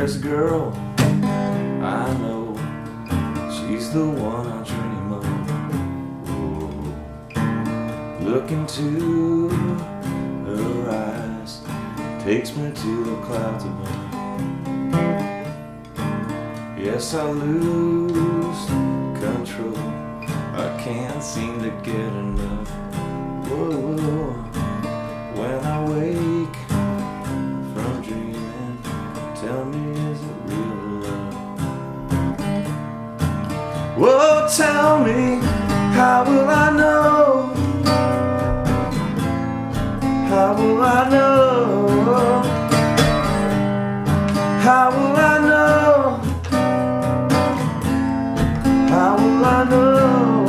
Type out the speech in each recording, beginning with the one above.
There's a girl I know, she's the one I dream of. Whoa. Look into her eyes, takes me to the clouds above. Yes, I lose control, I can't seem to get enough. Whoa. When I wake from dreaming, tell me, is it real love? Whoa, tell me, how will I know? How will I know? How will I know? How will I know?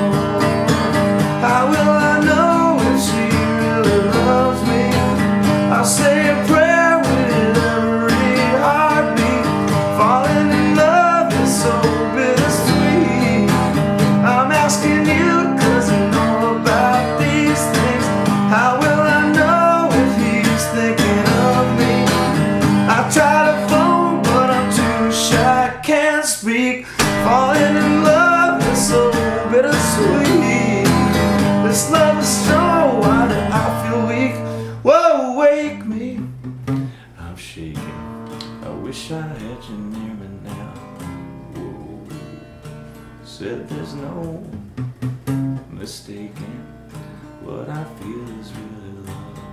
How will I know if she really loves me? I'll say a prayer with every heartbeat. Falling in love is so bittersweet. I'm asking you 'cause I know about these things. How will I know if he's thinking of me? I try to phone but I'm too shy, I can't speak. Falling in love is so bittersweet. This love is strong, why do I feel weak? Whoa, wake me, I'm shaking. I wish I had you near me now. Whoa. Said there's no mistaking, what I feel is really love.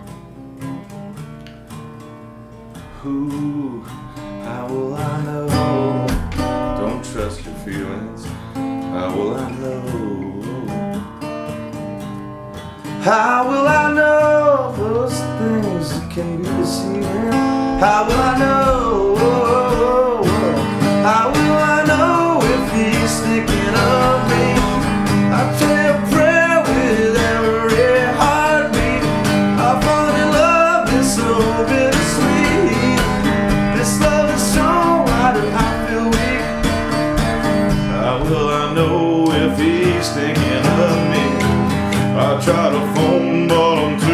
Who, how will I know? Don't trust your feelings, how will I know? How will I know those things that can be deceiving? How will I know? How will I know if he's thinking of me? I pray a prayer with every heartbeat. I fall in love, it's so bittersweet. This love is strong, why do I feel weak? How will I know if he's thinking of me? I try to phone, but I'm